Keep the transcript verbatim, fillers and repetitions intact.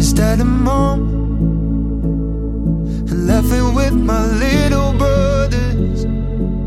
instead of mom, and laughing with my little brother.